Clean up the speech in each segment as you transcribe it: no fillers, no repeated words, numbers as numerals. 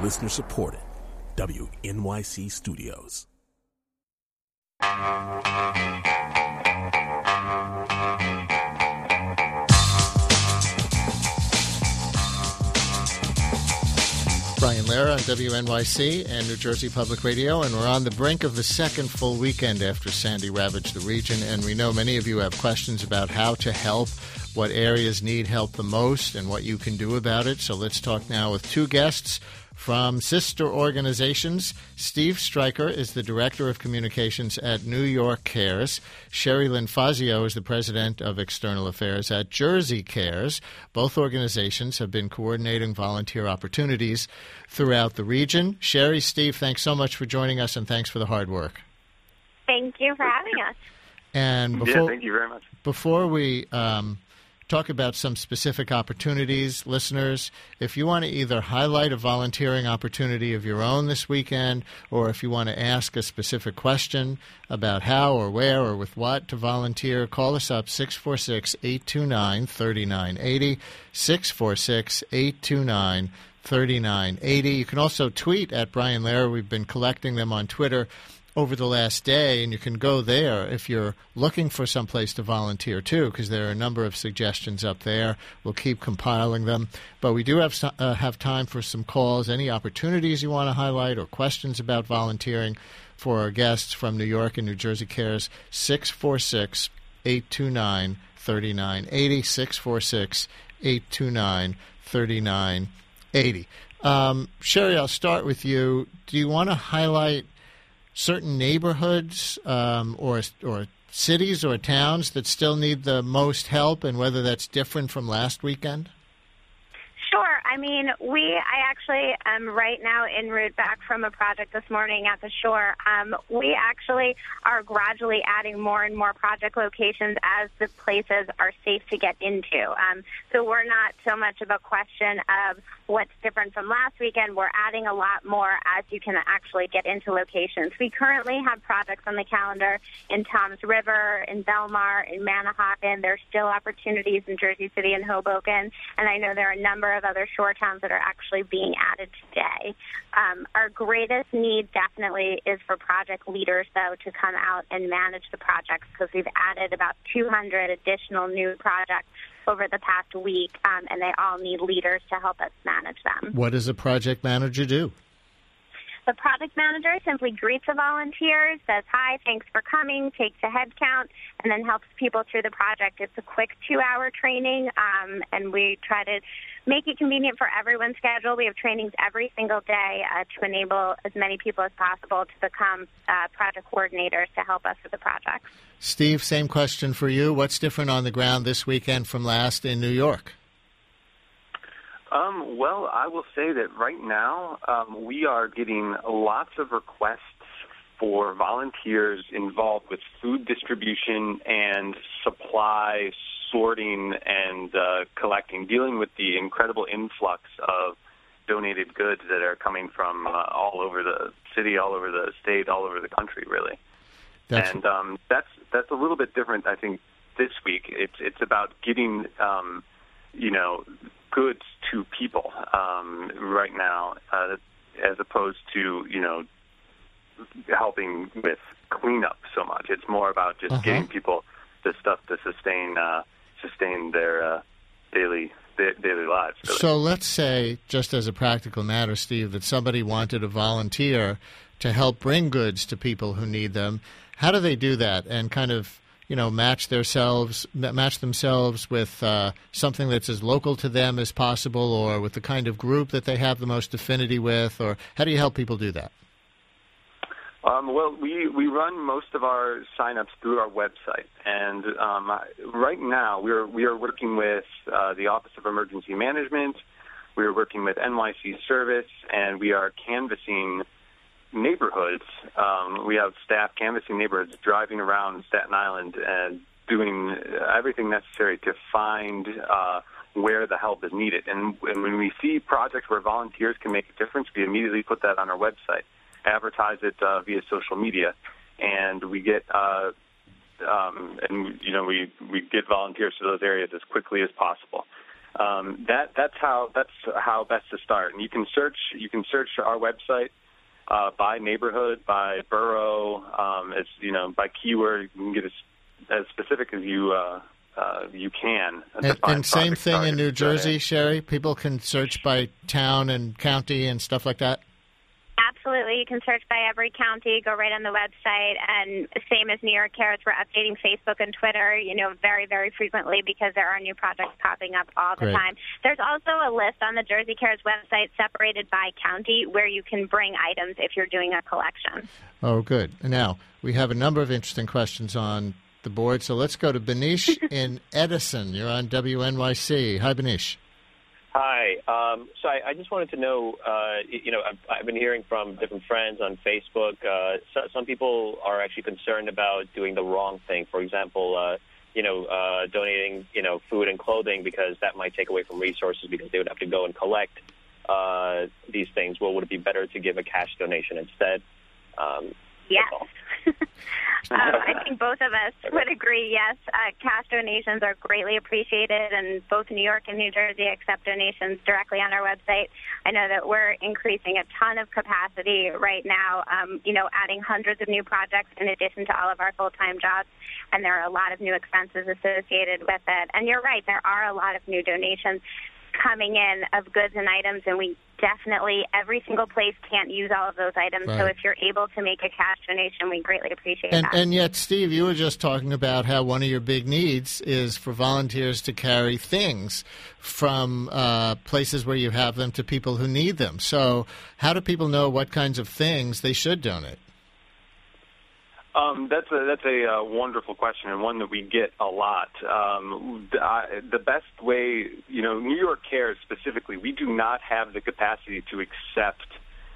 Listener supported. WNYC Studios. Brian Lehrer on WNYC and New Jersey Public Radio, and we're on the brink of the second full weekend after Sandy ravaged the region, and we know many of you have questions about how to help, what areas need help the most, and what you can do about it. So let's talk now with two guests from sister organizations. Steve Stryker is the Director of Communications at New York Cares. Sherry Lynn Fazio is the President of External Affairs at Jersey Cares. Both organizations have been coordinating volunteer opportunities throughout the region. Sherry, Steve, thanks so much for joining us, and thanks for the hard work. Thank you for having us. And thank you very much. Before we talk about some specific opportunities, listeners, if you want to either highlight a volunteering opportunity of your own this weekend, or if you want to ask a specific question about how or where or with what to volunteer, call us up 646-829-3980, 646-829-3980. You can also tweet at Brian Lehrer. We've been collecting them on Twitter over the last day, and you can go there if you're looking for some place to volunteer too, because there are a number of suggestions up there. We'll keep compiling them, but we do have time for some calls. Any opportunities you want to highlight or questions about volunteering for our guests from New York and New Jersey Cares, 646-829-3980, 646-829-3980. Sherry, I'll start with you. Do you want to highlight certain neighborhoods or cities or towns that still need the most help, and whether that's different from last weekend? Sure. I mean, I actually am right now en route back from a project this morning at the shore. We actually are gradually adding more and more project locations as the places are safe to get into. So we're not so much of a question of what's different from last weekend. We're adding a lot more as you can actually get into locations. We currently have projects on the calendar in Toms River, in Belmar, in Manahawkin. There's still opportunities in Jersey City and Hoboken, and I know there are a number of other shore towns that are actually being added today. Our greatest need definitely is for project leaders, though, to come out and manage the projects, because we've added about 200 additional new projects over the past week, and they all need leaders to help us manage them. What does a project manager do? The project manager simply greets the volunteers, says, "Hi, thanks for coming," takes a head count, and then helps people through the project. It's a quick 2-hour training, and we try to make it convenient for everyone's schedule. We have trainings every single day to enable as many people as possible to become project coordinators to help us with the projects. Steve, same question for you. What's different on the ground this weekend from last in New York? Well, I will say that right now we are getting lots of requests for volunteers involved with food distribution and supply sorting and collecting, dealing with the incredible influx of donated goods that are coming from all over the city, all over the state, all over the country, really. That's a little bit different, I think, this week. It's about getting goods to people right now, as opposed to helping with cleanup so much. It's more about just getting people the stuff to sustain their daily lives. Really. So let's say, just as a practical matter, Steve, that somebody wanted to volunteer to help bring goods to people who need them. How do they do that and kind of match themselves with something that's as local to them as possible, or with the kind of group that they have the most affinity with? Or how do you help people do that? Well, we run most of our sign-ups through our website, and right now we are working with the Office of Emergency Management. We are working with NYC Service, and we are canvassing neighborhoods. We have staff canvassing neighborhoods, driving around Staten Island and doing everything necessary to find where the help is needed. And when we see projects where volunteers can make a difference, we immediately put that on our website, advertise it via social media, and we get we get volunteers to those areas as quickly as possible. That's how best to start. And you can search our website by neighborhood, by borough, by keyword. You can get as specific as you can. And same thing in New Jersey, Sherry? People can search by town and county and stuff like that? Absolutely. You can search by every county, go right on the website, and same as New York Cares, we're updating Facebook and Twitter, very, very frequently because there are new projects popping up all the time. There's also a list on the Jersey Cares website separated by county where you can bring items if you're doing a collection. Oh, good. Now, we have a number of interesting questions on the board, so let's go to Benish in Edison. You're on WNYC. Hi, Benish. Hi. So I just wanted to know, I've been hearing from different friends on Facebook. Some people are actually concerned about doing the wrong thing. For example, donating, food and clothing because that might take away from resources because they would have to go and collect these things. Well, would it be better to give a cash donation instead? Yes. I think both of us would agree, yes. Cash donations are greatly appreciated, and both New York and New Jersey accept donations directly on our website. I know that we're increasing a ton of capacity right now, adding hundreds of new projects in addition to all of our full-time jobs, and there are a lot of new expenses associated with it. And you're right, there are a lot of new donations coming in of goods and items, and we definitely, every single place can't use all of those items. Right. So if you're able to make a cash donation, we greatly appreciate that. And yet, Steve, you were just talking about how one of your big needs is for volunteers to carry things from places where you have them to people who need them. So how do people know what kinds of things they should donate? That's a wonderful question, and one that we get a lot. The best way, New York Cares specifically, we do not have the capacity to accept,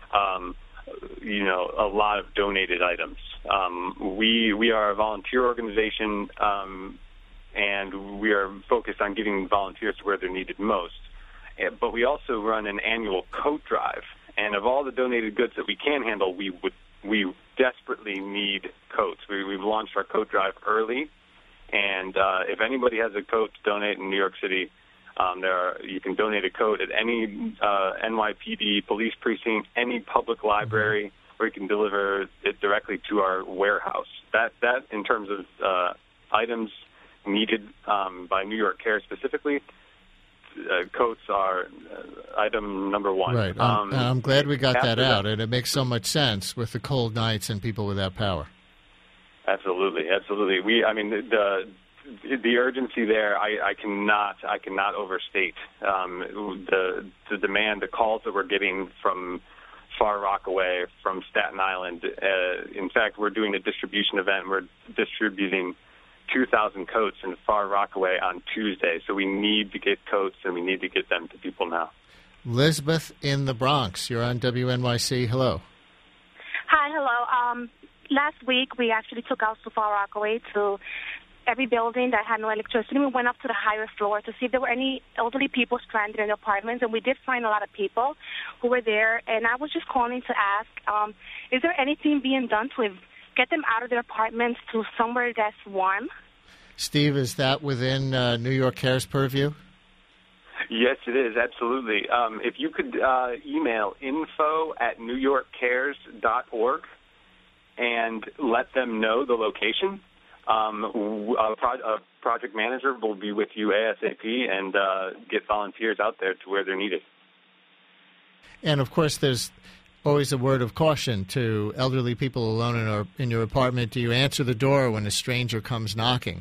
a lot of donated items. We are a volunteer organization, and we are focused on getting volunteers to where they're needed most. But we also run an annual coat drive, and of all the donated goods that we can handle, we desperately need coats. We've launched our coat drive early, and if anybody has a coat to donate in New York City, you can donate a coat at any NYPD police precinct, any public library, or you can deliver it directly to our warehouse. That in terms of items needed by New York Care specifically, coats are item number one. Right. I'm glad we got that out, and it makes so much sense with the cold nights and people without power. Absolutely. The urgency there, I cannot overstate the demand, the calls that we're getting from Far Rockaway, from Staten Island. In fact, we're doing a distribution event. We're distributing 2,000 coats in Far Rockaway on Tuesday. So we need to get coats, and we need to get them to people now. Elizabeth in the Bronx, you're on WNYC. Hello. Hi, hello. Last week, we actually took out to Far Rockaway to every building that had no electricity. We went up to the higher floor to see if there were any elderly people stranded in apartments, and we did find a lot of people who were there. And I was just calling to ask, is there anything being done to get them out of their apartments to somewhere that's warm? Steve, is that within New York Care's purview? Yes, it is, absolutely. If you could email info@newyorkcares.org and let them know the location, a project manager will be with you ASAP and get volunteers out there to where they're needed. And, of course, there's always a word of caution to elderly people alone in your apartment. Do you answer the door when a stranger comes knocking?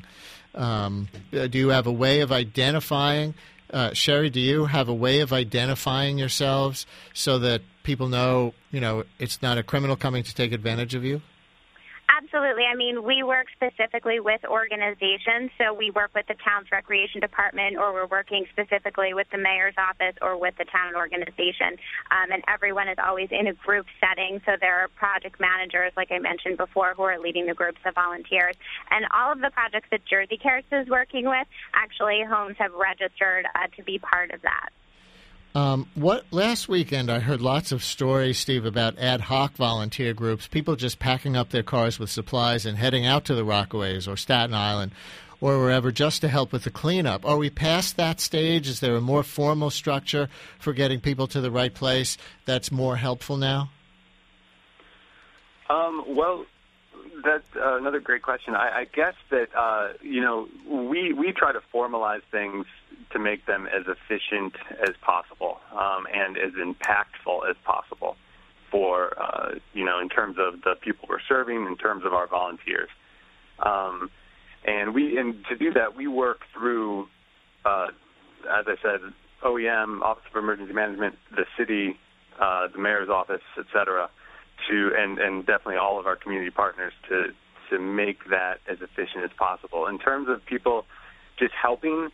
Do you have a way of identifying? Sherry, do you have a way of identifying yourselves so that people know, it's not a criminal coming to take advantage of you? Absolutely. We work specifically with organizations, so we work with the town's recreation department, or we're working specifically with the mayor's office or with the town organization. And everyone is always in a group setting, so there are project managers, like I mentioned before, who are leading the groups of volunteers. And all of the projects that Jersey Cares is working with, actually, homes have registered to be part of that. Last weekend I heard lots of stories, Steve, about ad hoc volunteer groups, people just packing up their cars with supplies and heading out to the Rockaways or Staten Island. or wherever just to help with the cleanup. Are we past that stage? Is there a more formal structure for getting people to the right place that's more helpful now? Well, that's another great question. I guess that, we try to formalize things to make them as efficient as possible and as impactful as possible for, in terms of the people we're serving, in terms of our volunteers. And to do that, we work through, as I said, OEM, Office of Emergency Management, the city, the mayor's office, et cetera, and definitely all of our community partners to make that as efficient as possible. In terms of people just helping,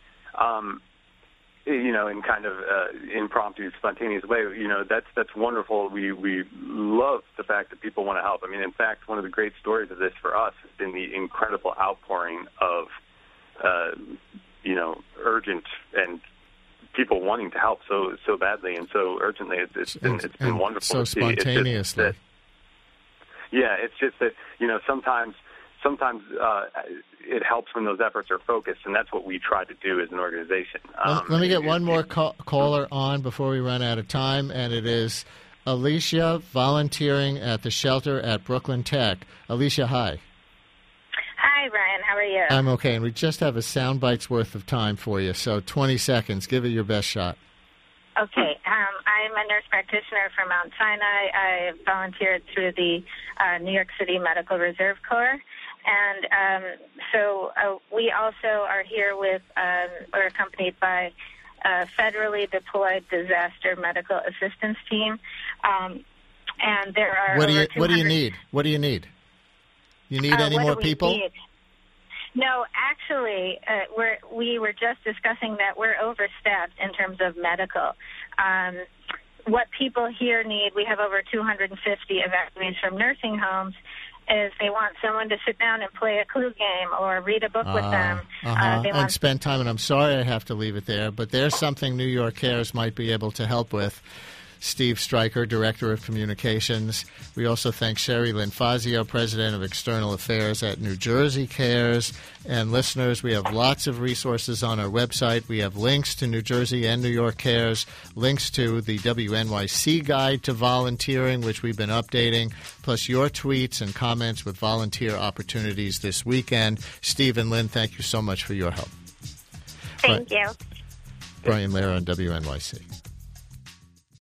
in kind of impromptu, spontaneous way, that's wonderful. We love the fact that people want to help. I mean, in fact, one of the great stories of this for us has been the incredible outpouring of, urgent and people wanting to help so badly and so urgently. It's been wonderful. So spontaneously. It's just that, sometimes it helps when those efforts are focused, and that's what we try to do as an organization. Let me get one more caller on before we run out of time, and it is Alicia volunteering at the shelter at Brooklyn Tech. Alicia, hi. Hi, Brian. How are you? I'm okay, and we just have a soundbite's worth of time for you, so 20 seconds. Give it your best shot. Okay. I'm a nurse practitioner from Mount Sinai. I volunteered through the New York City Medical Reserve Corps. And so we also are here with, we're accompanied by a federally deployed disaster medical assistance team. And there are What do you need? What do you need? You need any more people? No, actually, we were just discussing that we're overstaffed in terms of medical. What people here need, we have over 250 evacuees from nursing homes, is they want someone to sit down and play a clue game or read a book with them. And spend time, and I'm sorry I have to leave it there, but there's something New York Cares might be able to help with. Steve Stryker, Director of Communications. We also thank Sherry Lynn Fazio, President of External Affairs at New Jersey Cares. And listeners, we have lots of resources on our website. We have links to New Jersey and New York Cares, links to the WNYC Guide to Volunteering, which we've been updating, plus your tweets and comments with volunteer opportunities this weekend. Steve and Lynn, thank you so much for your help. Thank you. Brian Lehrer on WNYC.